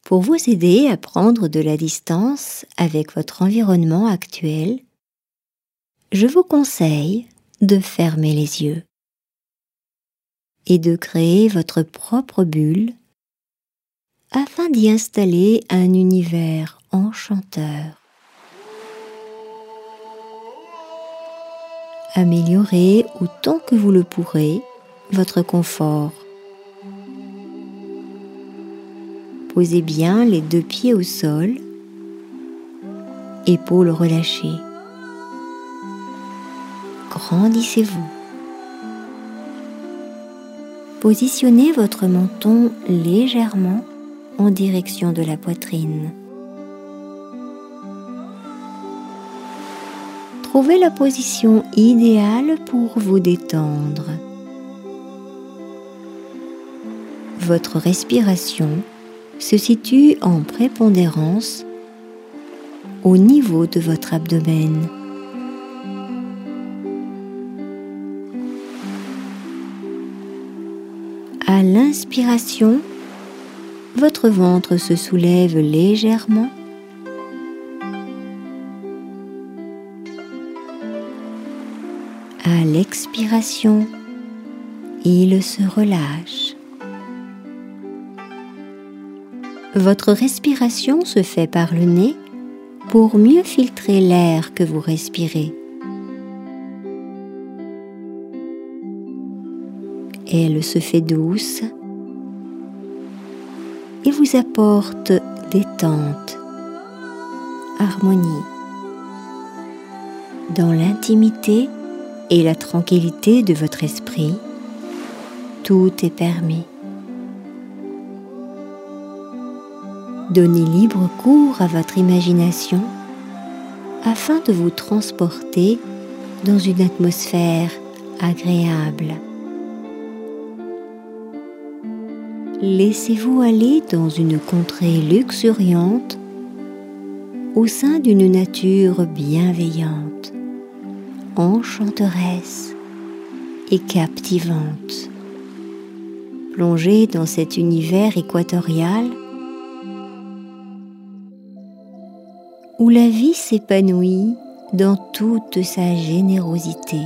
Pour vous aider à prendre de la distance avec votre environnement actuel, je vous conseille de fermer les yeux et de créer votre propre bulle afin d'y installer un univers enchanteur. Améliorez autant que vous le pourrez votre confort. Posez bien les 2 pieds au sol, épaules relâchées. Grandissez-vous. Positionnez votre menton légèrement en direction de la poitrine. Trouvez la position idéale pour vous détendre. Votre respiration se situe en prépondérance au niveau de votre abdomen. À l'inspiration, votre ventre se soulève légèrement. À l'expiration, il se relâche. Votre respiration se fait par le nez pour mieux filtrer l'air que vous respirez. Elle se fait douce et vous apporte détente, harmonie. Dans l'intimité et la tranquillité de votre esprit, tout est permis. Donnez libre cours à votre imagination afin de vous transporter dans une atmosphère agréable. Laissez-vous aller dans une contrée luxuriante au sein d'une nature bienveillante, enchanteresse et captivante. Plongez dans cet univers équatorial où la vie s'épanouit dans toute sa générosité.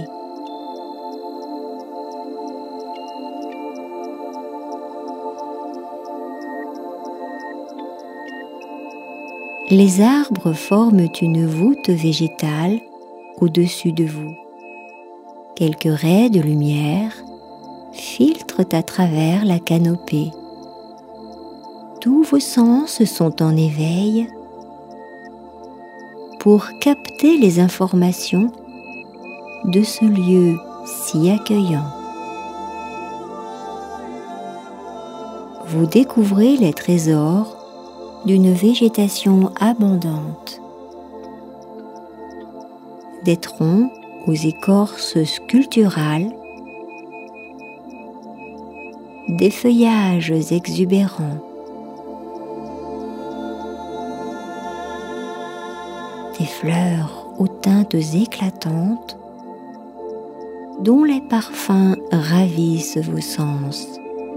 Les arbres forment une voûte végétale au-dessus de vous. Quelques raies de lumière filtrent à travers la canopée. Tous vos sens sont en éveil pour capter les informations de ce lieu si accueillant. Vous découvrez les trésors d'une végétation abondante. Des troncs aux écorces sculpturales, des feuillages exubérants, des fleurs aux teintes éclatantes dont les parfums ravissent vos sens.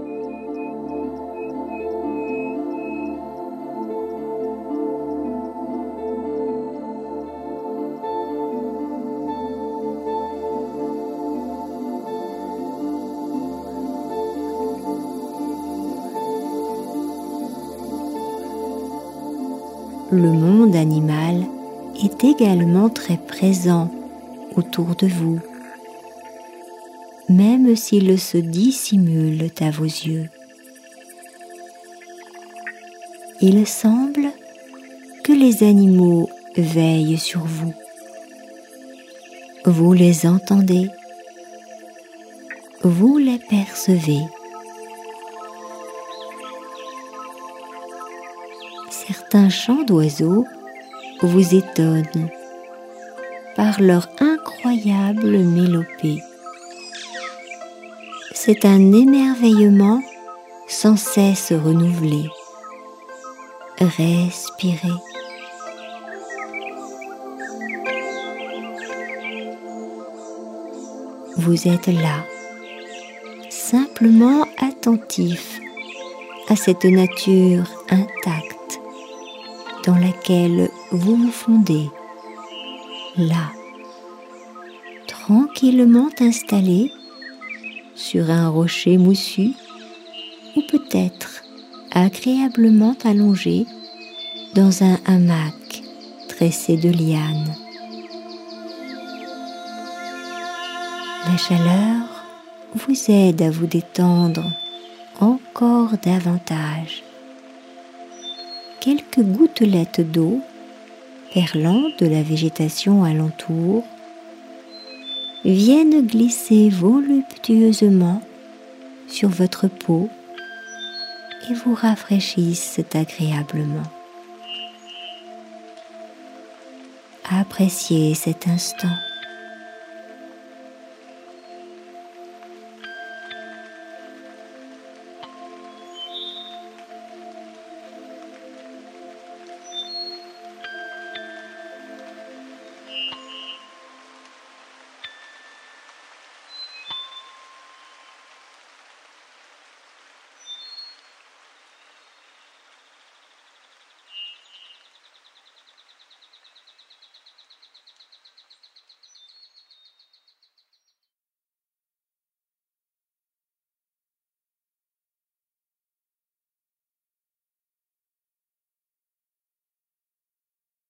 Le monde animal est également très présent autour de vous, même s'ils se dissimulent à vos yeux. Il semble que les animaux veillent sur vous. Vous les entendez, vous les percevez. Certains chants d'oiseaux vous étonnent par leur incroyable mélopée. C'est un émerveillement sans cesse renouvelé. Respirez. Vous êtes là, simplement attentif à cette nature intacte. dans laquelle vous vous fondez, là, tranquillement installé sur un rocher moussu ou peut-être agréablement allongé dans un hamac tressé de lianes. La chaleur vous aide à vous détendre encore davantage. Quelques gouttelettes d'eau perlant de la végétation alentour viennent glisser voluptueusement sur votre peau et vous rafraîchissent agréablement. Appréciez cet instant.